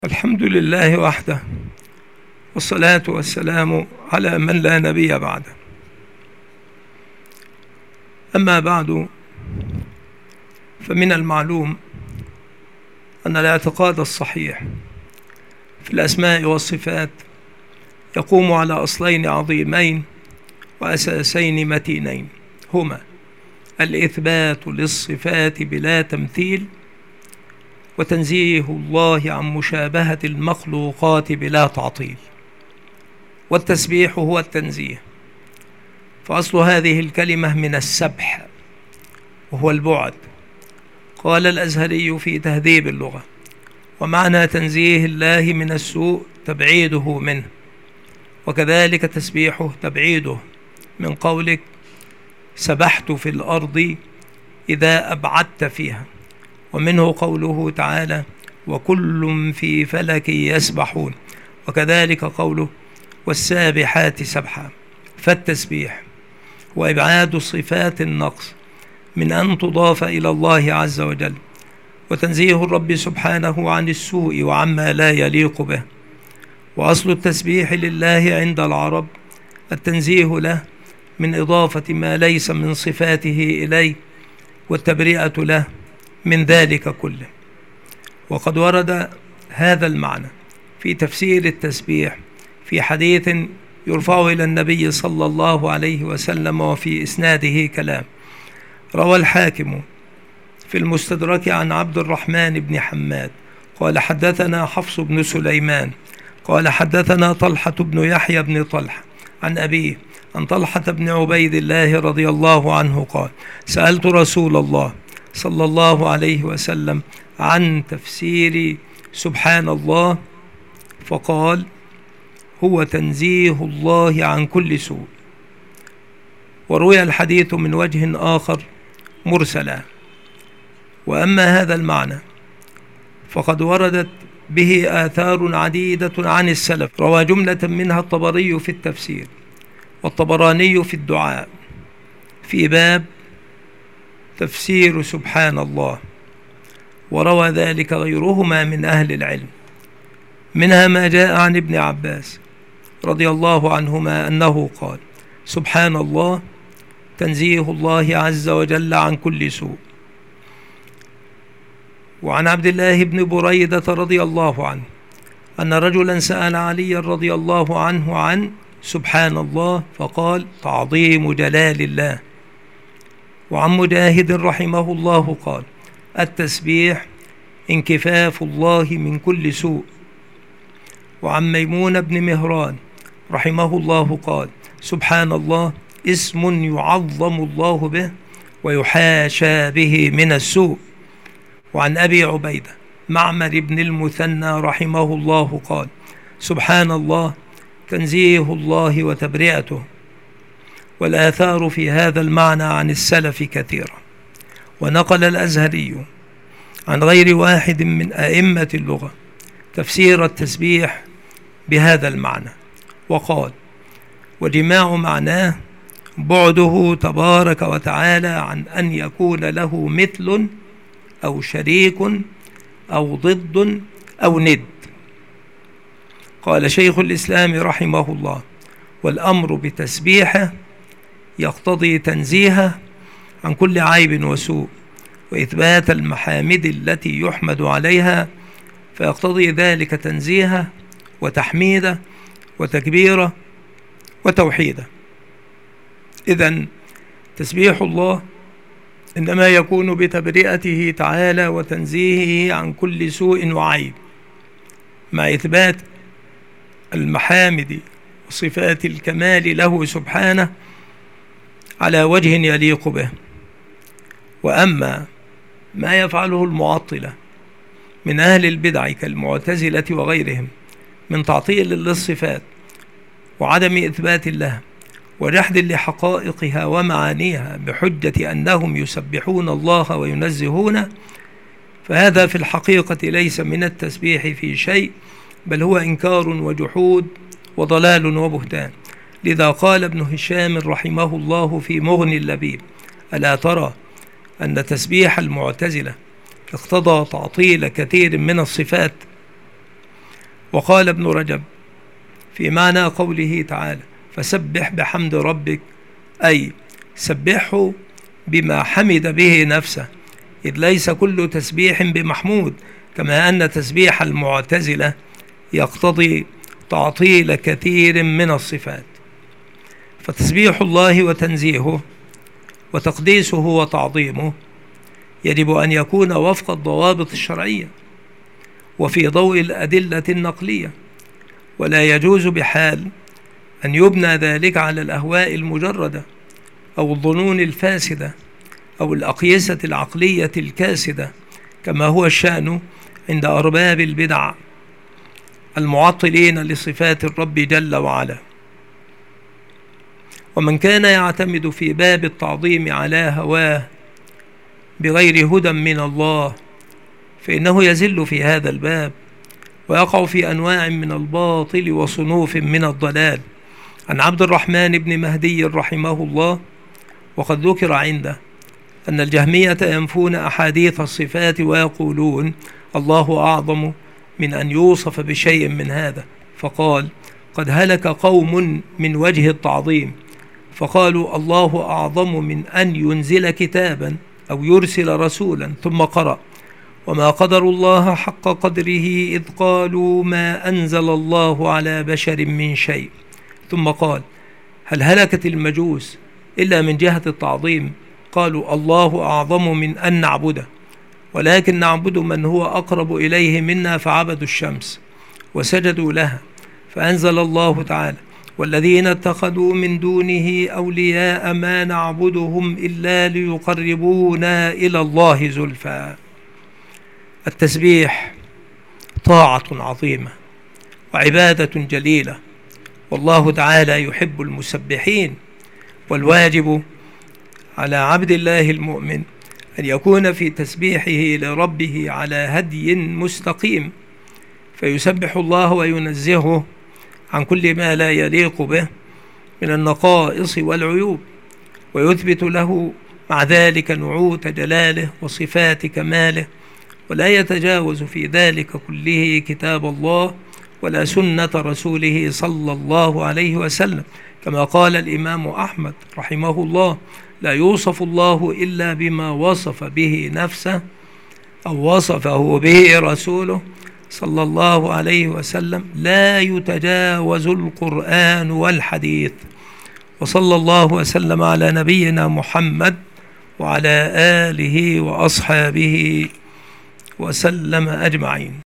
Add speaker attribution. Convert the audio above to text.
Speaker 1: الحمد لله وحده، والصلاة والسلام على من لا نبي بعده. أما بعد، فمن المعلوم أن الاعتقاد الصحيح في الأسماء والصفات يقوم على أصلين عظيمين وأساسين متينين، هما الإثبات للصفات بلا تمثيل، وتنزيه الله عن مشابهة المخلوقات بلا تعطيل. والتسبيح هو التنزيه، فأصل هذه الكلمة من السبح وهو البعد. قال الأزهري في تهذيب اللغة: ومعنى تنزيه الله من السوء تبعيده منه، وكذلك تسبيحه تبعيده من قولك سبحت في الأرض إذا أبعدت فيها، ومنه قوله تعالى وكل في فلك يسبحون، وكذلك قوله والسابحات سبحا. فالتسبيح وإبعاد صفات النقص من أن تضاف إلى الله عز وجل، وتنزيه الرب سبحانه عن السوء وعما لا يليق به. وأصل التسبيح لله عند العرب التنزيه له من إضافة ما ليس من صفاته إليه، والتبرئة له من ذلك كله. وقد ورد هذا المعنى في تفسير التسبيح في حديث يرفع إلى النبي صلى الله عليه وسلم، وفي إسناده كلام. روى الحاكم في المستدرك عن عبد الرحمن بن حماد قال حدثنا حفص بن سليمان قال حدثنا طلحة بن يحيى بن طلحة عن أبيه عن طلحة بن عبيد الله رضي الله عنه قال سألت رسول الله صلى الله عليه وسلم عن تفسير سبحان الله، فقال هو تنزيه الله عن كل سوء. وروي الحديث من وجه آخر مرسلا. وأما هذا المعنى فقد وردت به آثار عديدة عن السلف، روى جملة منها الطبري في التفسير، والطبراني في الدعاء في باب تفسير سبحان الله، وروى ذلك غيرهما من أهل العلم. منها ما جاء عن ابن عباس رضي الله عنهما أنه قال سبحان الله تنزيه الله عز وجل عن كل سوء. وعن عبد الله بن بريدة رضي الله عنه أن رجلا سأل علي رضي الله عنه عن سبحان الله، فقال تعظيم جلال الله. وعن مجاهد رحمه الله قال التسبيح انكفاف الله من كل سوء. وعن ميمون بن مهران رحمه الله قال سبحان الله اسم يعظم الله به ويحاشى به من السوء. وعن أبي عبيدة معمر بن المثنى رحمه الله قال سبحان الله تنزيه الله وتبرئته. والآثار في هذا المعنى عن السلف كثيرة. ونقل الأزهري عن غير واحد من أئمة اللغة تفسير التسبيح بهذا المعنى، وقال وجماع معناه بعده تبارك وتعالى عن أن يكون له مثل أو شريك أو ضد أو ند. قال شيخ الإسلام رحمه الله والأمر بتسبيحه يقتضي تنزيهه عن كل عيب وسوء، وإثبات المحامد التي يحمد عليها، فيقتضي ذلك تنزيهه وتحميده وتكبيره وتوحيده. إذن تسبيح الله إنما يكون بتبرئته تعالى وتنزيهه عن كل سوء وعيب، مع إثبات المحامد وصفات الكمال له سبحانه على وجه يليق به. وأما ما يفعله المعطلة من أهل البدع كالمعتزلة وغيرهم من تعطيل للصفات وعدم إثبات الله وجحد لحقائقها ومعانيها بحجة أنهم يسبحون الله وينزهونه، فهذا في الحقيقة ليس من التسبيح في شيء، بل هو إنكار وجحود وضلال وبهتان. لذا قال ابن هشام رحمه الله في مغني اللبيب ألا ترى أن تسبيح المعتزلة اقتضى تعطيل كثير من الصفات وقال ابن رجب في معنى قوله تعالى: فسبح بحمد ربك، أي سبحه بما حمد به نفسه، إذ ليس كل تسبيح بمحمود، كما أن تسبيح المعتزلة يقتضي تعطيل كثير من الصفات. فتسبيح الله وتنزيهه وتقديسه وتعظيمه يجب أن يكون وفق الضوابط الشرعية وفي ضوء الأدلة النقلية، ولا يجوز بحال أن يبنى ذلك على الأهواء المجردة أو الظنون الفاسدة أو الأقيسة العقلية الكاسدة، كما هو الشأن عند أرباب البدع المعطلين لصفات الرب جل وعلا. ومن كان يعتمد في باب التعظيم على هواه بغير هدى من الله فإنه يزل في هذا الباب ويقع في أنواع من الباطل وصنوف من الضلال. عن عبد الرحمن بن مهدي رحمه الله، وقد ذكر عنده أن الجهمية ينفون أحاديث الصفات ويقولون الله أعظم من أن يوصف بشيء من هذا، فقال: قد هلك قوم من وجه التعظيم، فقالوا الله أعظم من أن ينزل كتابا أو يرسل رسولا، ثم قرأ: وما قدر الله حق قدره إذ قالوا ما أنزل الله على بشر من شيء، ثم قال: هل هلكت المجوس إلا من جهة التعظيم؟ قالوا الله أعظم من أن نعبده، ولكن نعبد من هو أقرب إليه منا، فعبدوا الشمس وسجدوا لها، فأنزل الله تعالى: والذين اتخذوا من دونه أولياء ما نعبدهم إلا ليقربونا إلى الله زلفى. التسبيح طاعة عظيمة وعبادة جليلة، والله تعالى يحب المسبحين، والواجب على عبد الله المؤمن أن يكون في تسبيحه لربه على هدي مستقيم، فيسبح الله وينزهه عن كل ما لا يليق به من النقائص والعيوب، ويثبت له مع ذلك نعوت جلاله وصفات كماله، ولا يتجاوز في ذلك كله كتاب الله ولا سنة رسوله صلى الله عليه وسلم، كما قال الإمام أحمد رحمه الله: لا يوصف الله إلا بما وصف به نفسه أو وصفه به رسوله صلى الله عليه وسلم، لا يتجاوز القرآن والحديث. وصلى الله وسلم على نبينا محمد وعلى آله وأصحابه وسلم أجمعين.